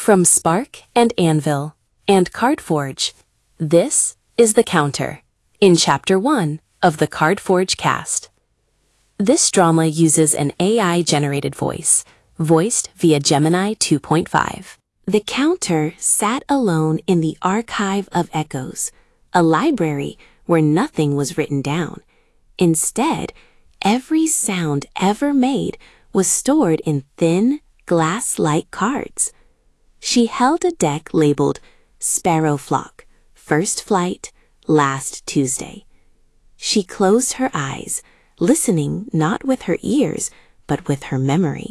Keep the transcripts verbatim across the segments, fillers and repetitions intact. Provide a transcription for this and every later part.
From Spark and Anvil and Cardforge, this is The Counter, in Chapter one of the Cardforge cast. This drama uses an A I-generated voice, voiced via Gemini two point five. The Counter sat alone in the Archive of Echoes, a library where nothing was written down. Instead, every sound ever made was stored in thin, glass-like cards. She held a deck labeled Sparrow Flock, First Flight, Last Tuesday. She closed her eyes, listening not with her ears, but with her memory.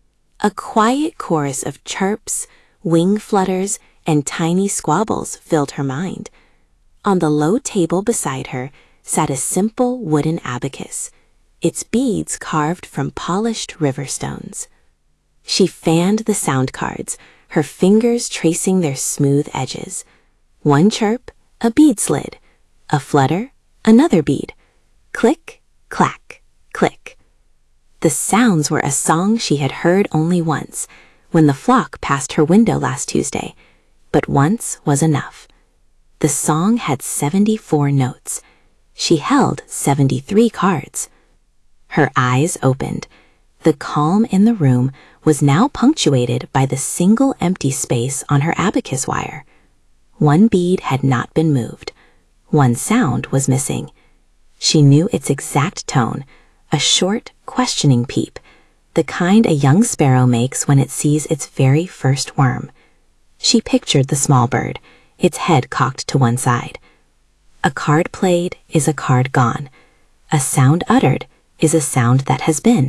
A quiet chorus of chirps, wing flutters, and tiny squabbles filled her mind. On the low table beside her sat a simple wooden abacus, its beads carved from polished river stones. She fanned the sound cards, her fingers tracing their smooth edges. One chirp, a bead slid. A flutter, another bead. Click, clack, click. The sounds were a song she had heard only once, when the flock passed her window last Tuesday. But once was enough. The song had seventy-four notes. She held seventy-three cards. Her eyes opened. The calm in the room was now punctuated by the single empty space on her abacus wire. One bead had not been moved. One sound was missing. She knew its exact tone, a short, questioning peep, the kind a young sparrow makes when it sees its very first worm. She pictured the small bird, its head cocked to one side. A card played is a card gone. A sound uttered is a sound that has been.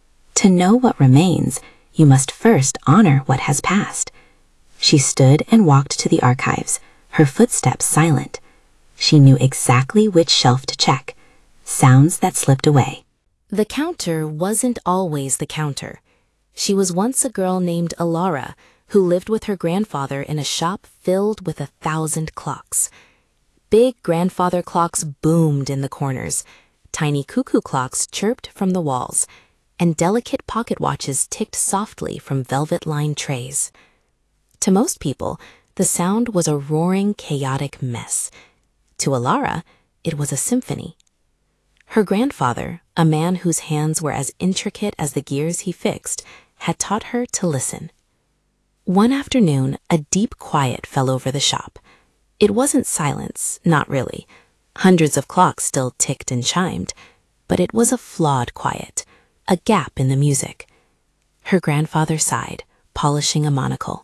To know what remains, you must first honor what has passed. She stood and walked to the archives, her footsteps silent. She knew exactly which shelf to check. Sounds that slipped away. The Counter wasn't always the Counter. She was once a girl named Alara, who lived with her grandfather in a shop filled with a thousand clocks. Big grandfather clocks boomed in the corners. Tiny cuckoo clocks chirped from the walls, and delicate pocket watches ticked softly from velvet-lined trays. To most people, the sound was a roaring, chaotic mess. To Alara, it was a symphony. Her grandfather, a man whose hands were as intricate as the gears he fixed, had taught her to listen. One afternoon, a deep quiet fell over the shop. It wasn't silence, not really. Hundreds of clocks still ticked and chimed, but it was a flawed quiet, a gap in the music. Her grandfather sighed, polishing a monocle.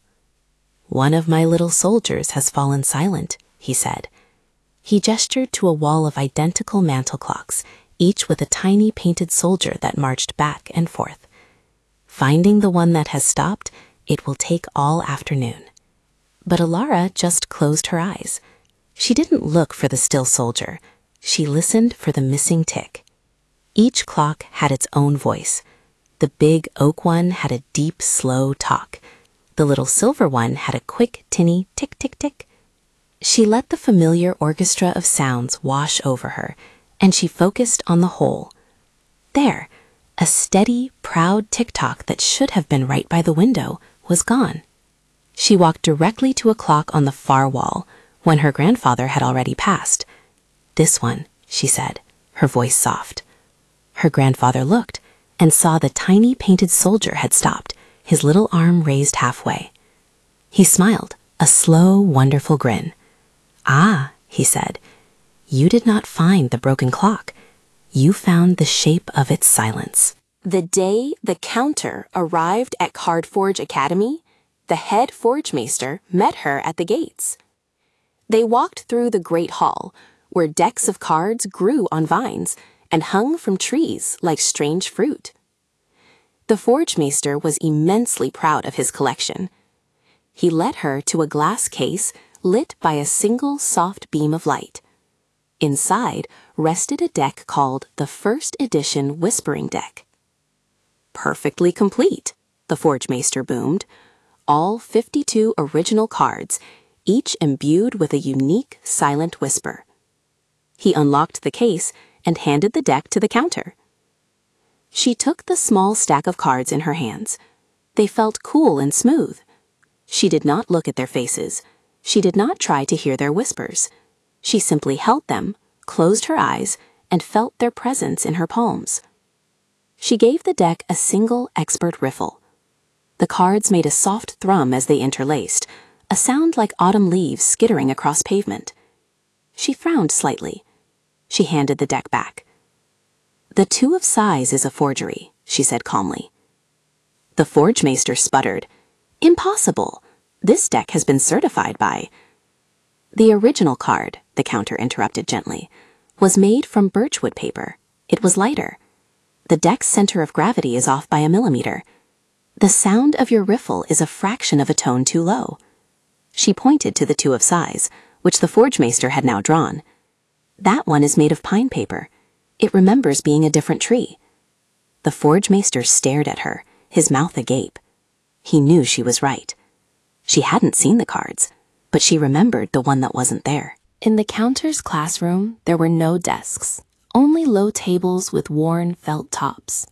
"One of my little soldiers has fallen silent," he said. He gestured to a wall of identical mantel clocks, each with a tiny painted soldier that marched back and forth. "Finding the one that has stopped, it will take all afternoon." But Alara just closed her eyes. She didn't look for the still soldier. She listened for the missing tick. Each clock had its own voice. The big oak one had a deep, slow talk. The little silver one had a quick, tinny tick-tick-tick. She let the familiar orchestra of sounds wash over her, and she focused on the whole. There, a steady, proud tick-tock that should have been right by the window was gone. She walked directly to a clock on the far wall, when her grandfather had already passed. "This one," she said, her voice soft. Her grandfather looked and saw the tiny painted soldier had stopped, his little arm raised halfway. He smiled, a slow, wonderful grin. "Ah," he said, "you did not find the broken clock. You found the shape of its silence." The day the Counter arrived at Cardforge Academy, the head Forgemeister met her at the gates. They walked through the great hall, where decks of cards grew on vines and hung from trees like strange fruit. The Forgemeister was immensely proud of his collection. He led her to a glass case lit by a single soft beam of light. Inside rested a deck called the First Edition Whispering Deck. "Perfectly complete," the Forgemeister boomed. All fifty-two original cards, each imbued with a unique silent whisper. He unlocked the case and handed the deck to the Counter. She took the small stack of cards in her hands. They felt cool and smooth. She did not look at their faces. She did not try to hear their whispers. She simply held them, closed her eyes, and felt their presence in her palms. She gave the deck a single expert riffle. The cards made a soft thrum as they interlaced, a sound like autumn leaves skittering across pavement. She frowned slightly. She handed the deck back. "The Two of Sighs is a forgery," she said calmly. The Forgemeister sputtered. "Impossible! This deck has been certified by—" "The original card," the counter interrupted gently, "was made from birchwood paper. It was lighter. The deck's center of gravity is off by a millimeter. The sound of your riffle is a fraction of a tone too low." She pointed to the Two of Sighs, which the Forgemeister had now drawn. "That one is made of pine paper. It remembers being a different tree." The Forgemeister stared at her, his mouth agape. He knew she was right. She hadn't seen the cards, but she remembered the one that wasn't there. In the counter's classroom, there were no desks, only low tables with worn felt tops.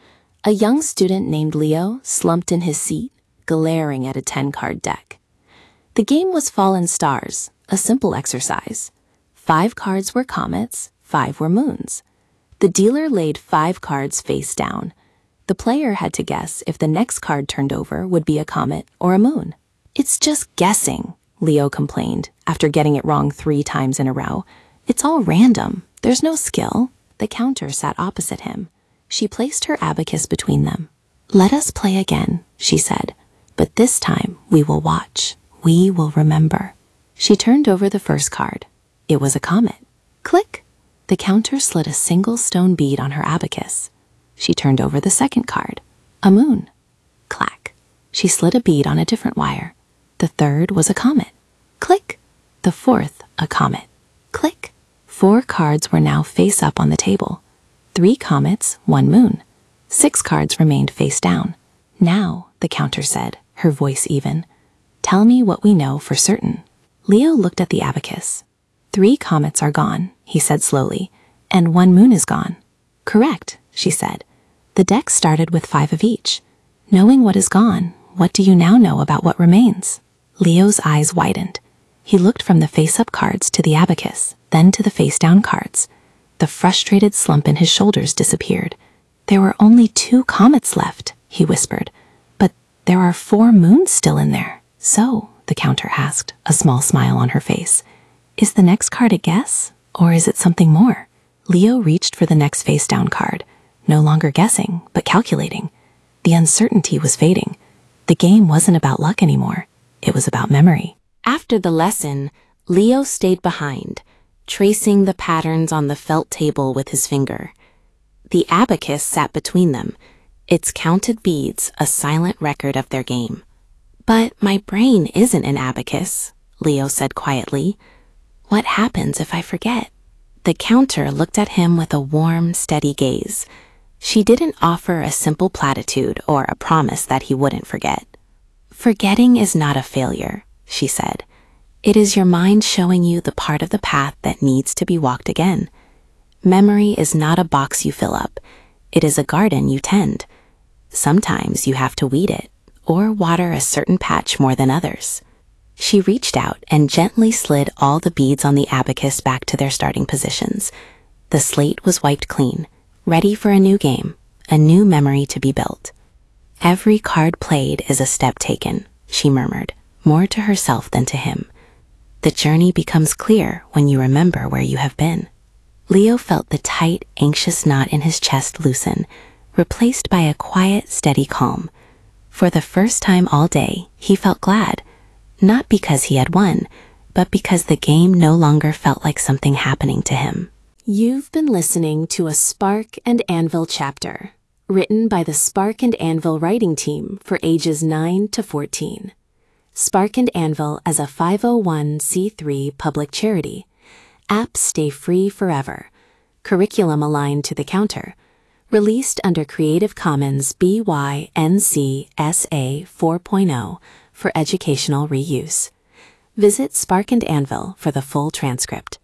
A young student named Leo slumped in his seat, glaring at a ten-card deck. The game was Fallen Stars, a simple exercise. Five cards were comets, five were moons. The dealer laid five cards face down. The player had to guess if the next card turned over would be a comet or a moon. "It's just guessing," Leo complained, after getting it wrong three times in a row. "It's all random. There's no skill." The counter sat opposite him. She placed her abacus between them. "Let us play again," she said. "But this time we will watch. We will remember." She turned over the first card. It was a comet. Click! The counter slid a single stone bead on her abacus. She turned over the second card. A moon. Clack! She slid a bead on a different wire. The third was a comet. Click! The fourth, a comet. Click! Four cards were now face up on the table. Three comets, one moon. Six cards remained face down. "Now," the counter said, her voice even, "tell me what we know for certain." Leo looked at the abacus. "Three comets are gone," he said slowly, "and one moon is gone." "Correct," she said. "The deck started with five of each. Knowing what is gone, what do you now know about what remains?" Leo's eyes widened. He looked from the face-up cards to the abacus, then to the face-down cards. The frustrated slump in his shoulders disappeared. "There were only two comets left," he whispered. "But there are four moons still in there." "So," the counter asked, a small smile on her face, "is the next card a guess, or is it something more?" Leo reached for the next face-down card, no longer guessing, but calculating. The uncertainty was fading. The game wasn't about luck anymore. It was about memory. After the lesson, Leo stayed behind, tracing the patterns on the felt table with his finger. The abacus sat between them, its counted beads a silent record of their game. "But my brain isn't an abacus," Leo said quietly. "What happens if I forget?" The counter looked at him with a warm, steady gaze. She didn't offer a simple platitude or a promise that he wouldn't forget. "Forgetting is not a failure," she said. "It is your mind showing you the part of the path that needs to be walked again. Memory is not a box you fill up. It is a garden you tend. Sometimes you have to weed it or water a certain patch more than others." She reached out and gently slid all the beads on the abacus back to their starting positions. The slate was wiped clean, ready for a new game, a new memory to be built. "Every card played is a step taken," she murmured, more to herself than to him. "The journey becomes clear when you remember where you have been." Leo felt the tight, anxious knot in his chest loosen, replaced by a quiet, steady calm. For the first time all day, he felt glad, not because he had won, but because the game no longer felt like something happening to him. You've been listening to a Spark and Anvil chapter, written by the Spark and Anvil writing team for ages nine to fourteen. Spark and Anvil as a five oh one c three public charity. Apps stay free forever. Curriculum aligned to the counter. Released under Creative Commons B Y N C S A four point oh for educational reuse. Visit Spark and Anvil for the full transcript.